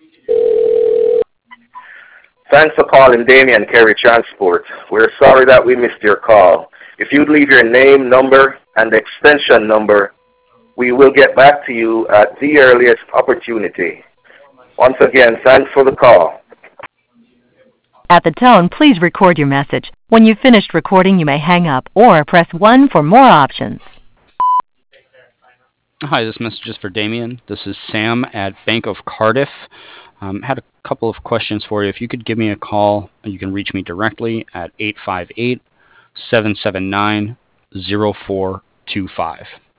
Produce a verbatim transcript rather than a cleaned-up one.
Thanks for calling Damien Kerry Transport. We're sorry that we missed your call. If you'd leave your name, number, and extension number, we will get back to you at the earliest opportunity. Once again, thanks for the call. At the tone, please record your message. When you've finished recording, you may hang up or press one for more options. Hi, this message is for Damien. This is Sam at Bank of Cardiff. Um, had a couple of questions for you. If you could give me a call, you can reach me directly at eight five eight, seven seven nine, zero four two five.